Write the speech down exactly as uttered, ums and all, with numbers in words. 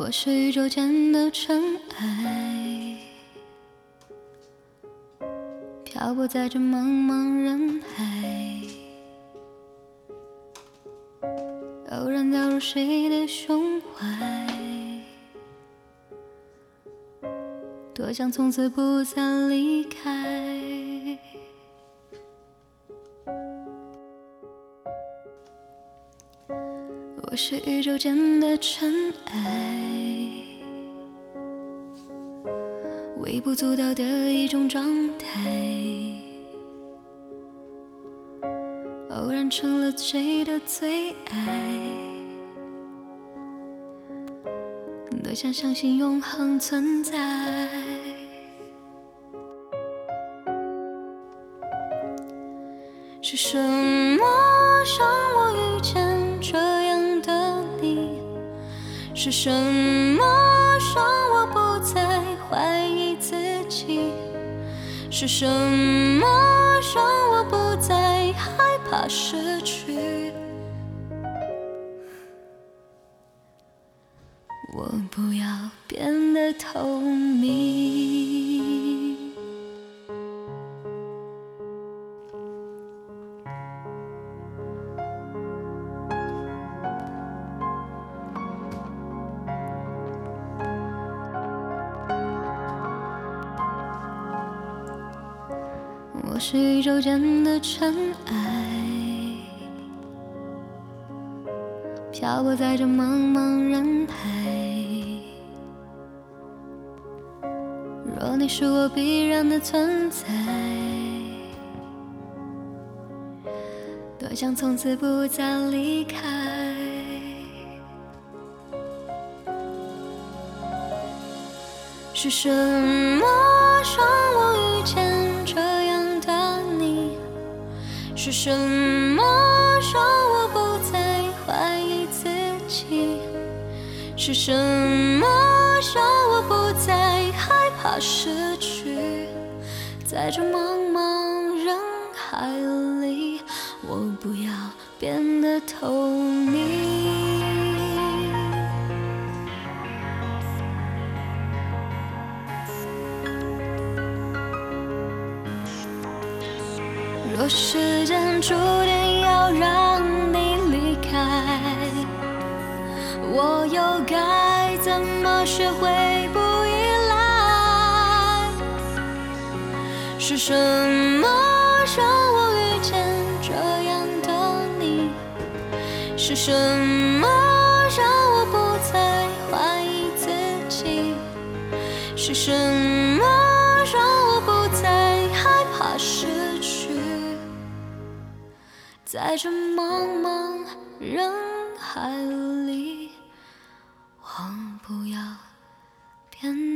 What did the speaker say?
我是宇宙间的尘埃，漂泊在这茫茫人海，偶然掉入谁的胸怀，多想从此不再离开。我是宇宙间的尘埃，微不足道的一种状态，偶然成了谁的最爱，多想相信永恒存在。是什么让我遇见这样的你？是什么让我不再怀疑自己？是什么让我不再害怕失去？我不要变得透明。我是宇宙间的尘埃，漂泊在这茫茫人海。若你是我必然的存在，多想从此不再离开。是什么让我遇见这样的你？是什么让我不再怀疑自己？是什么让我不再害怕失去？在这茫茫人海里，我不要变得透明。若时间注定要让你离开，我又该怎么学会不依赖？是什么让我遇见这样的你？是什么让我不再怀疑自己？是什么让我不再害怕失去？在这茫茫人海里，我不要变